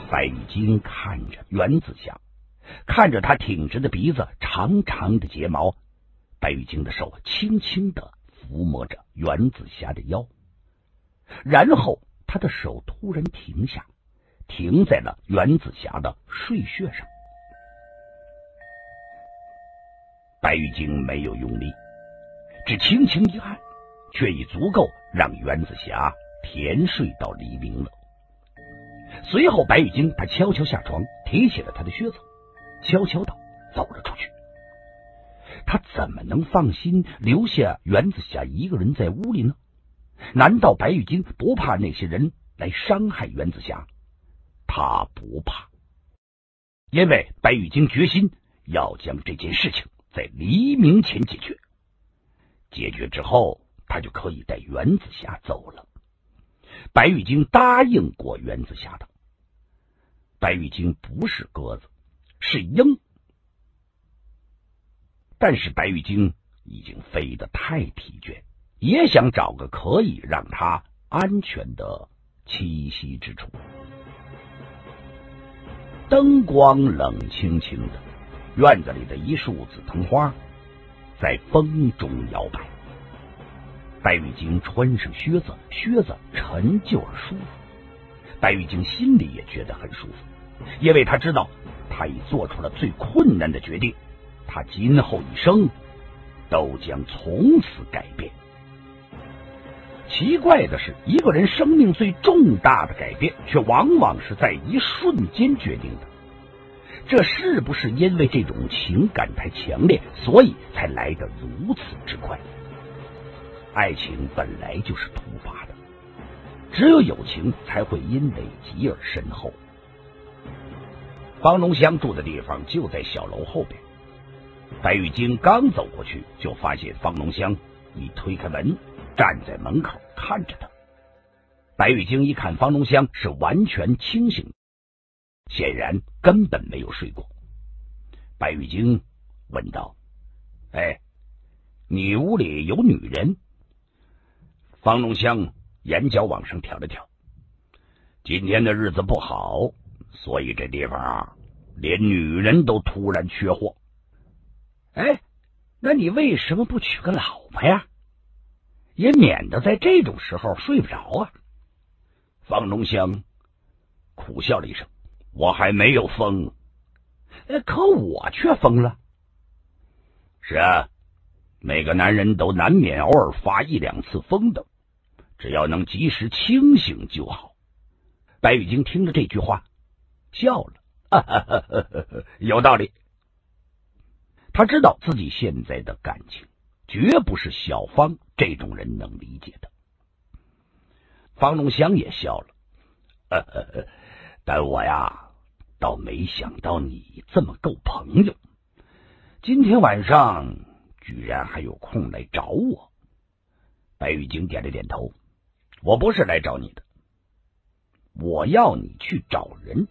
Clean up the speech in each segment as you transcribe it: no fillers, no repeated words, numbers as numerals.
白玉京看着袁子霞，看着他挺直的鼻子，长长的睫毛，白玉京的手轻轻地抚摸着袁子霞的腰，然后他的手突然停下，停在了袁子霞的睡穴上。白玉京没有用力，只轻轻一按，却已足够让袁子霞甜睡到黎明了。随后白玉京他悄悄下床，提起了他的靴子，悄悄地走了出去。他怎么能放心留下袁子霞一个人在屋里呢？难道白玉京不怕那些人来伤害袁子霞？他不怕，因为白玉京决心要将这件事情在黎明前解决。解决之后，他就可以带袁子霞走了。白玉京答应过袁子霞的。白玉京不是鸽子，是鹰，但是白玉京已经飞得太疲倦，也想找个可以让他安全的栖息之处。灯光冷清清的，院子里的一束紫藤花在风中摇摆。白玉京穿上靴子，靴子陈旧而舒服。白玉京心里也觉得很舒服，因为他知道他已做出了最困难的决定，他今后一生都将从此改变。奇怪的是，一个人生命最重大的改变却往往是在一瞬间决定的。这是不是因为这种情感太强烈，所以才来得如此之快？爱情本来就是突发的，只有友情才会因累积而深厚。方龙香住的地方就在小楼后边，白玉京刚走过去，就发现方龙香已推开门，站在门口看着他。白玉京一看方龙香是完全清醒，显然根本没有睡过。白玉京问道：“哎，你屋里有女人？”方龙香眼角往上挑了挑：“今天的日子不好，所以这地方连女人都突然缺货。”“哎，那你为什么不娶个老婆呀？也免得在这种时候睡不着啊。”方龙香苦笑了一声：“我还没有疯。”“可我却疯了。”“是啊，每个男人都难免偶尔发一两次疯的，只要能及时清醒就好。”白玉京听着这句话笑了，有道理。他知道自己现在的感情绝不是小芳这种人能理解的。方龙香也笑了，但我呀，倒没想到你这么够朋友，今天晚上居然还有空来找我。白玉京点了点头：“我不是来找你的，我要你去找人。”“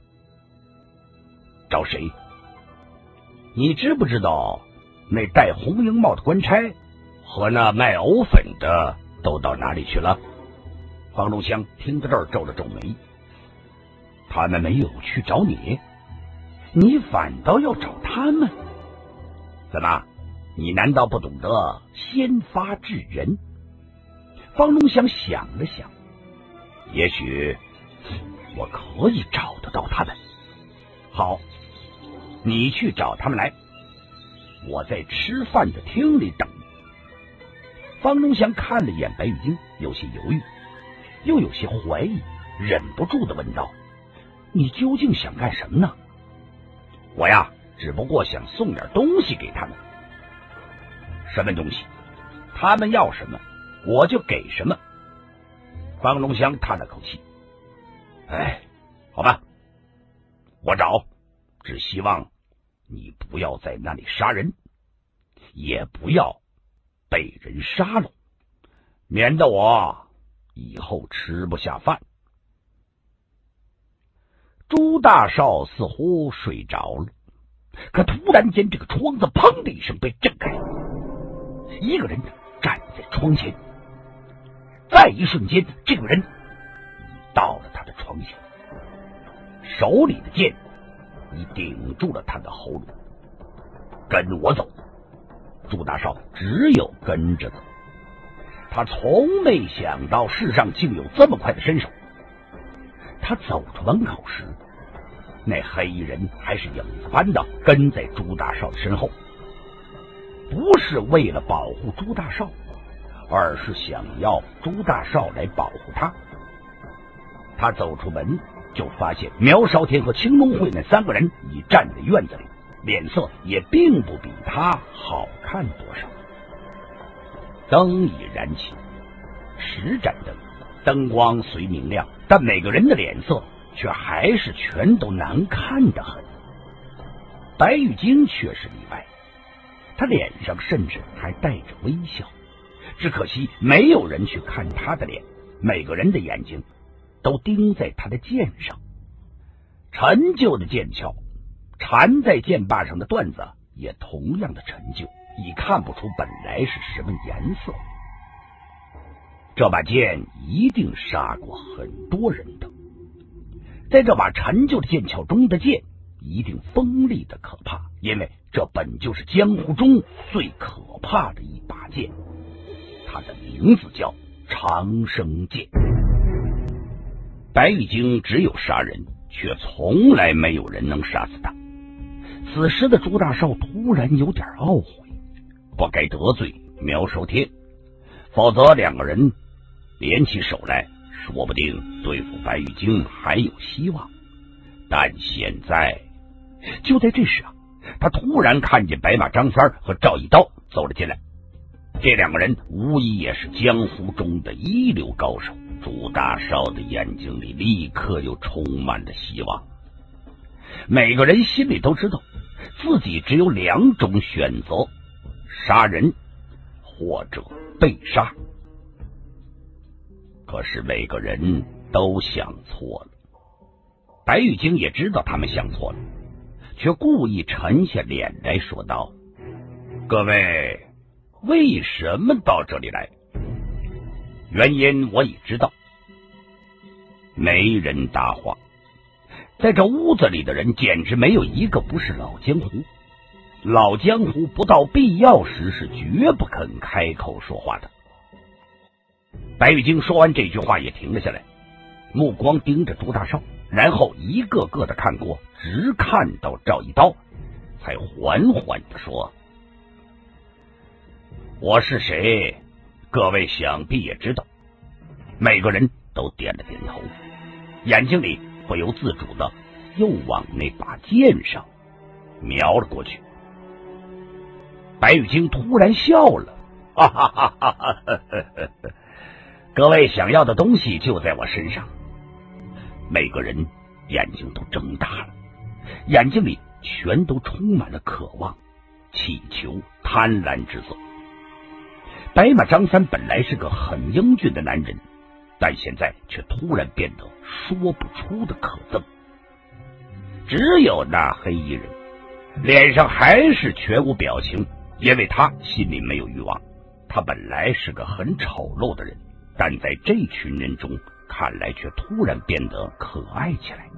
找谁？你知不知道那戴红缨帽的官差和那卖藕粉的都到哪里去了？”方龙香听到这儿皱了皱眉：“他们没有去找你，你反倒要找他们？怎么，你难道不懂得先发制人？”方龙香想了想：“也许我可以找得到他们。好，你去找他们来，我在吃饭的厅里等你。”方龙香看了一眼白玉京，有些犹豫，又有些怀疑，忍不住的问道：“你究竟想干什么呢？”“我呀，只不过想送点东西给他们。”“什么东西？他们要什么，我就给什么。”方龙香叹了口气：“哎，好吧，我找，只希望你不要在那里杀人，也不要被人杀了，免得我以后吃不下饭。”朱大少似乎睡着了，可突然间这个窗子砰的一声被震开，一个人站在窗前，再一瞬间这个人到了他的窗前。 手里的剑已顶住了他的喉咙。跟我走。朱大少只有跟着走。他从没想到世上竟有这么快的身手。他走出门口时，那黑衣人还是影子般的跟在朱大少的身后，不是为了保护朱大少，而是想要朱大少来保护他。他走出门就发现苗少天和青龙会那3个人已站在院子里，脸色也并不比他好看多少。灯已燃起，10盏灯，灯光虽明亮，但每个人的脸色却还是全都难看得很。白玉京却是例外，他脸上甚至还带着微笑，只可惜没有人去看他的脸，每个人的眼睛都盯在他的剑上。陈旧的剑鞘，缠在剑把上的缎子也同样的陈旧，已看不出本来是什么颜色。这把剑一定杀过很多人的，在这把陈旧的剑鞘中的剑一定锋利的可怕，因为这本就是江湖中最可怕的一把剑，它的名字叫长生剑。白玉京只有杀人，却从来没有人能杀死他。此时的朱大少突然有点懊悔，不该得罪苗少天，否则2个人联起手来，说不定对付白玉京还有希望。但现在，就在这时啊，他突然看见白马张三和赵一刀走了进来。这2个人无疑也是江湖中的一流高手。朱大少的眼睛里立刻又充满了希望。每个人心里都知道自己只有2种选择，杀人或者被杀。可是每个人都想错了。白玉京也知道他们想错了，却故意沉下脸来说道：各位为什么到这里来？原因我已知道。没人答话。在这屋子里的人简直没有一个不是老江湖。老江湖不到必要时是绝不肯开口说话的。白玉京说完这句话也停了下来，目光盯着朱大少，然后一个个的看过，直看到赵一刀，才缓缓的说：我是谁，各位想必也知道。每个人都点了点头，眼睛里不由自主的又往那把剑上瞄了过去。白玉京突然笑了，哈哈哈哈哈哈！各位想要的东西就在我身上。每个人眼睛都睁大了，眼睛里全都充满了渴望、祈求、贪婪之色。白马张三本来是个很英俊的男人，但现在却突然变得说不出的可憎。只有那黑衣人脸上还是全无表情，因为他心里没有欲望。他本来是个很丑陋的人，但在这群人中看来却突然变得可爱起来。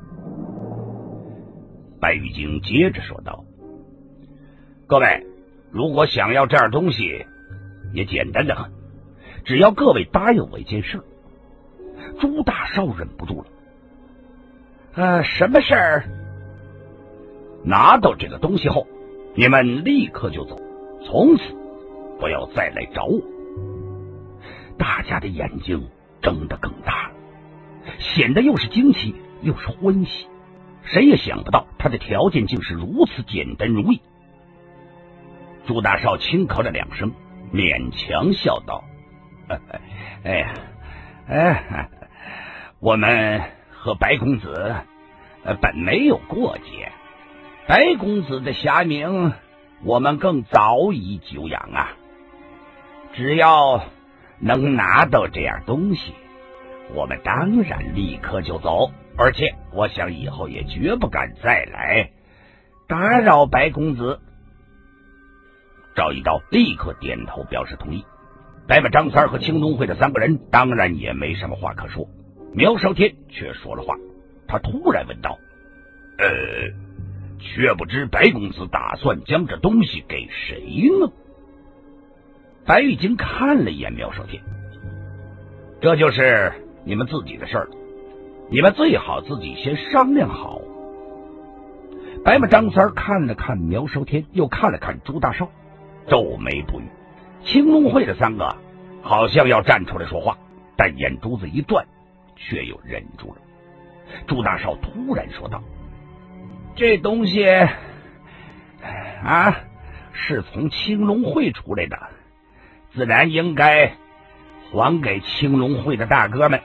白玉京接着说道：各位如果想要这样东西也简单的很，只要各位答应我一件事。朱大少忍不住了，什么事儿？拿到这个东西后，你们立刻就走，从此不要再来找我。大家的眼睛睁得更大了，显得又是惊奇又是欢喜。谁也想不到他的条件竟是如此简单容易。朱大少轻咳了2声，勉强笑道：我们和白公子本没有过节，白公子的侠名我们更早已久仰啊。只要能拿到这样东西，我们当然立刻就走，而且我想以后也绝不敢再来打扰白公子。赵一刀立刻点头表示同意。白马张三和青龙会的3个人当然也没什么话可说。苗少天却说了话，他突然问道： 却不知白公子打算将这东西给谁呢？白玉京看了一眼苗少天，这就是你们自己的事儿了，你们最好自己先商量好。白马张三看了看苗少天，又看了看朱大少，皱眉不语。青龙会的三个好像要站出来说话，但眼珠子一转，却又忍住了。朱大少突然说道：“这东西是从青龙会出来的，自然应该还给青龙会的大哥们。”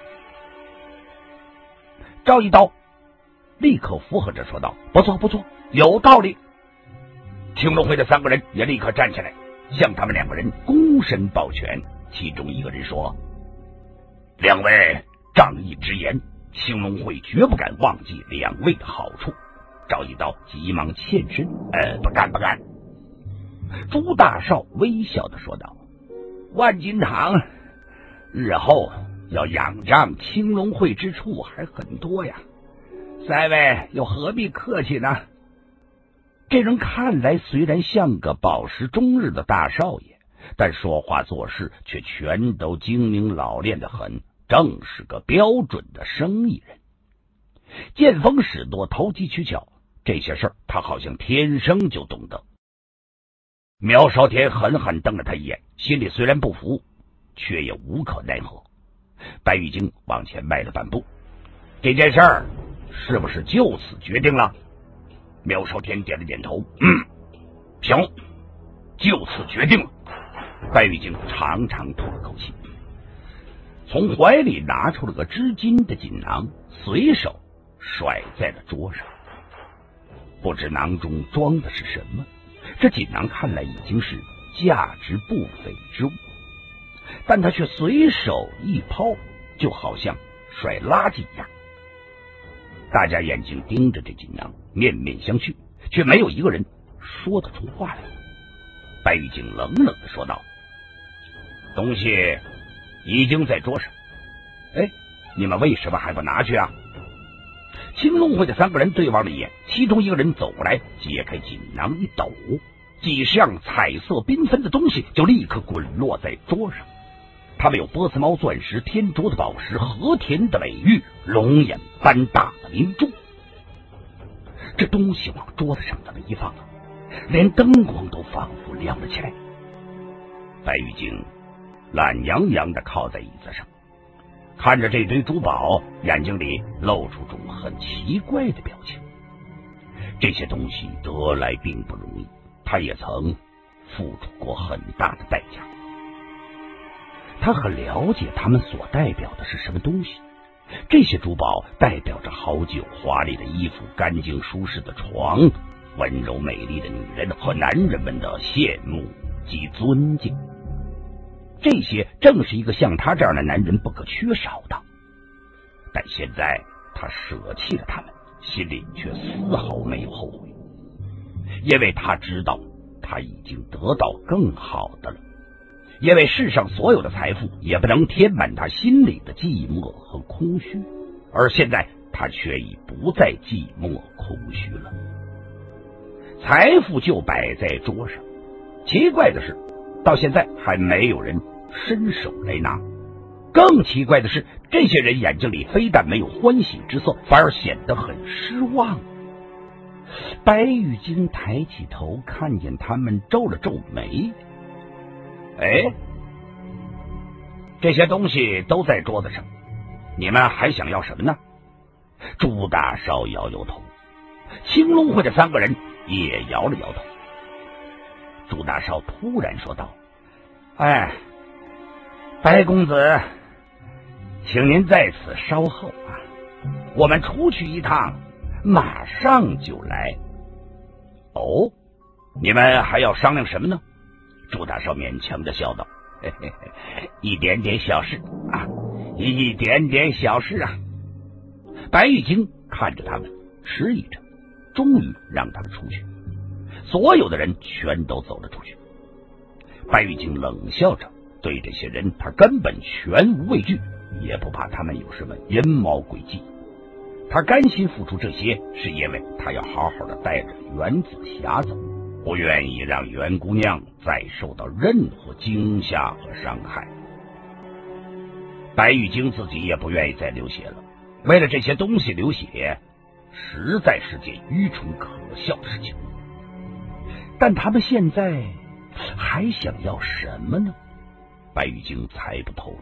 赵一刀立刻附和着说道：“不错不错，有道理。”青龙会的三个人也立刻站起来，向他们两个人躬身抱拳。其中一个人说：“两位仗义直言，青龙会绝不敢忘记两位的好处。”赵一刀急忙欠身：“不干不干。”朱大少微笑的说道：“万金堂日后要仰仗青龙会之处还很多呀，三位又何必客气呢？”这人看来虽然像个饱食终日的大少爷，但说话做事却全都精明老练得很，正是个标准的生意人。见风使舵，投机取巧，这些事儿他好像天生就懂得。苗少天狠狠瞪了他一眼，心里虽然不服，却也无可奈何。白玉京往前迈了半步：“这件事儿是不是就此决定了？”苗少天点了点头：“行，就此决定了。”白玉京长长吐了口气，从怀里拿出了个织金的锦囊，随手甩在了桌上。不知囊中装的是什么，这锦囊看来已经是价值不菲之物，但他却随手一抛，就好像甩垃圾一样。大家眼睛盯着这锦囊，面面相觑，却没有一个人说得出话来。白玉京冷冷地说道：“东西已经在桌上，你们为什么还不拿去啊？”青龙会的三个人对望了一眼，其中一个人走过来，揭开锦囊一抖，几十样彩色缤纷的东西就立刻滚落在桌上。他们有波斯猫钻石、天竺的宝石、和田的美玉、龙眼般大的明珠。这东西往桌子上这么一放，连灯光都仿佛亮了起来。白玉京懒洋洋地靠在椅子上，看着这堆珠宝，眼睛里露出种很奇怪的表情。这些东西得来并不容易，他也曾付出过很大的代价。他很了解他们所代表的是什么东西。这些珠宝代表着好酒、华丽的衣服、干净舒适的床、温柔美丽的女人和男人们的羡慕及尊敬。这些正是一个像他这样的男人不可缺少的。但现在他舍弃了他们，心里却丝毫没有后悔，因为他知道他已经得到更好的了。因为世上所有的财富也不能填满他心里的寂寞和空虚，而现在他却已不再寂寞空虚了。财富就摆在桌上，奇怪的是，到现在还没有人伸手来拿。更奇怪的是，这些人眼睛里非但没有欢喜之色，反而显得很失望。白玉京抬起头，看见他们，皱了皱眉。这些东西都在桌子上，你们还想要什么呢？朱大少摇摇头，青龙会的三个人也摇了摇头。朱大少突然说道：“白公子，请您在此稍后啊，我们出去一趟，马上就来。”“哦，你们还要商量什么呢？”朱大少勉强的笑道：“一点点小事啊，一点点小事啊。”白玉京看着他们，迟疑着，终于让他们出去。所有的人全都走了出去。白玉京冷笑着，对这些人他根本全无畏惧，也不怕他们有什么阴谋诡计。 他甘心付出这些，是因为他要好好的带着袁子霞走，不愿意让袁姑娘再受到任何惊吓和伤害。白玉京自己也不愿意再流血了，为了这些东西流血，实在是件愚蠢可笑的事情。但他们现在还想要什么呢？白玉京猜不透了。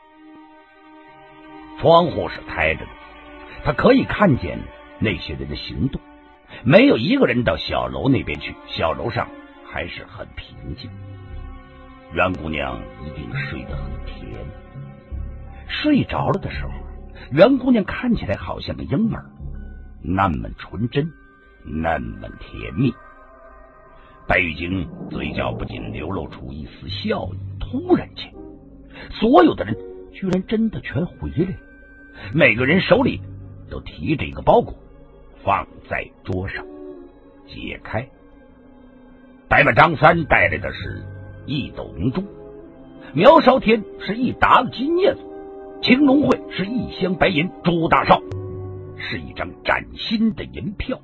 窗户是开着的，他可以看见那些人的行动，没有一个人到小楼那边去，小楼上还是很平静。袁姑娘一定睡得很甜。睡着了的时候，袁姑娘看起来好像个婴儿，那么纯真，那么甜蜜。白玉京嘴角不禁流露出一丝笑意。突然间，所有的人居然真的全回来了，每个人手里都提着一个包裹，放在桌上，解开。白马张三带来的是一斗明珠，苗少天是一沓子金叶子，青龙会是一箱白银，朱大少是一张崭新的银票。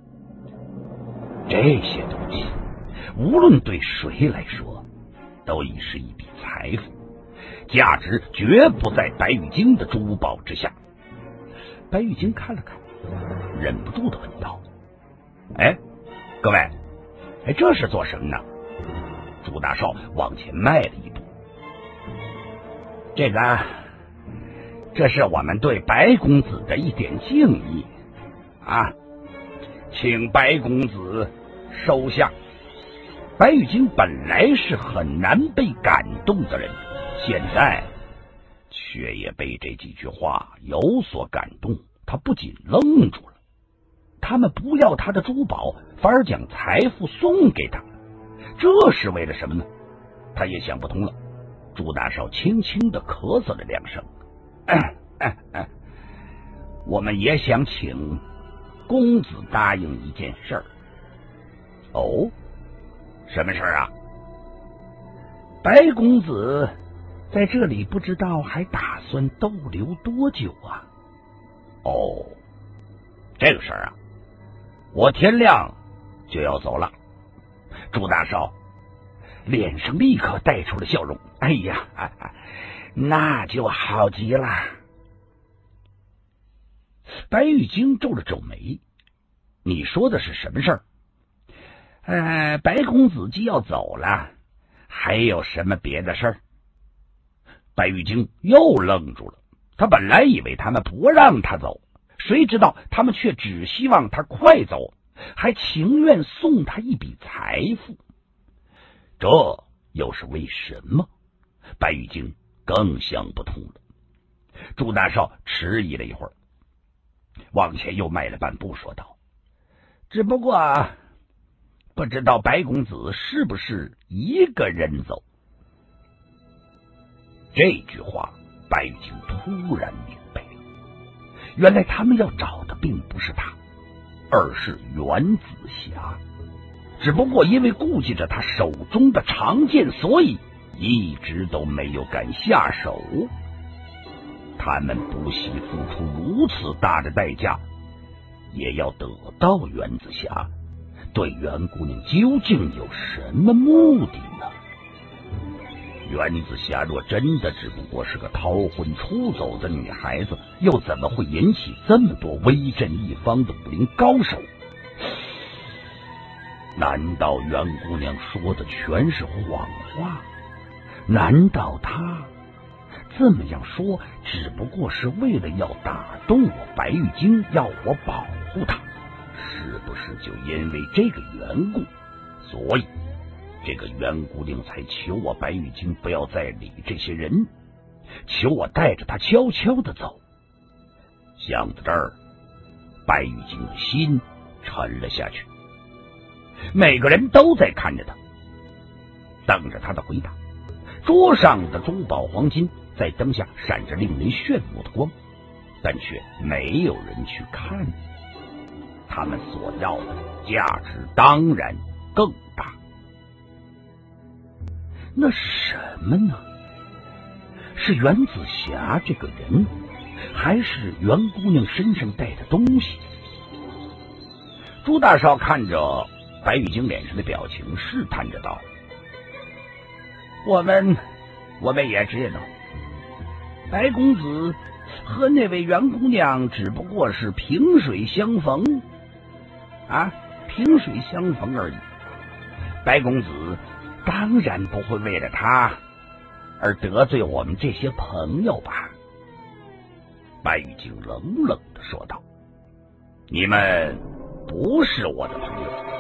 这些东西无论对谁来说都已是一笔财富，价值绝不在白玉京的珠宝之下。白玉京看了看，忍不住的问道：哎，各位，这是做什么呢？朱大少往前迈了一步。这是我们对白公子的一点敬意啊，请白公子收下。白玉京本来是很难被感动的人，现在却也被这几句话有所感动，他不仅愣住了。他们不要他的珠宝，反而将财富送给他，这是为了什么呢？他也想不通了。朱大少轻轻地咳嗽了2声，我们也想请公子答应一件事儿。哦，什么事儿啊？白公子在这里不知道还打算逗留多久啊？哦，这个事儿啊，我天亮就要走了。朱大少脸上立刻带出了笑容。哎呀，那就好极了。白玉京皱了皱眉，你说的是什么事儿？白公子既要走了，还有什么别的事儿？白玉京又愣住了，他本来以为他们不让他走，谁知道他们却只希望他快走，还情愿送他一笔财富。这又是为什么？白玉京更想不通了。朱大少迟疑了一会儿，往前又迈了半步，说道：只不过不知道白公子是不是一个人走。这句话白玉京突然明白了，原来他们要找的并不是他，而是袁子霞，只不过因为顾忌着他手中的长剑，所以一直都没有敢下手。他们不惜付出如此大的代价，也要得到袁子霞。对袁姑娘究竟有什么目的呢？袁子霞若真的只不过是个逃婚出走的女孩子，又怎么会引起这么多威震一方的武林高手？难道袁姑娘说的全是谎话？难道她这么样说只不过是为了要打动我白玉京，要我保护她？是不是就因为这个缘故，所以这个袁姑娘才求我白玉京不要再理这些人，求我带着她悄悄地走？想到这儿，白玉京的心沉了下去。每个人都在看着他，等着他的回答。桌上的珠宝黄金在灯下闪着令人炫目的光，但却没有人去看。他们所要的价值当然更大。那是什么呢？是袁子霞这个人， 还是袁姑娘身上带的东西？朱大少看着白玉京脸上的表情，试探着道：“我们也知道，白公子和那位袁姑娘只不过是萍水相逢萍水相逢而已。白公子当然不会为了他而得罪我们这些朋友吧？”白玉京冷冷地说道：“你们不是我的朋友。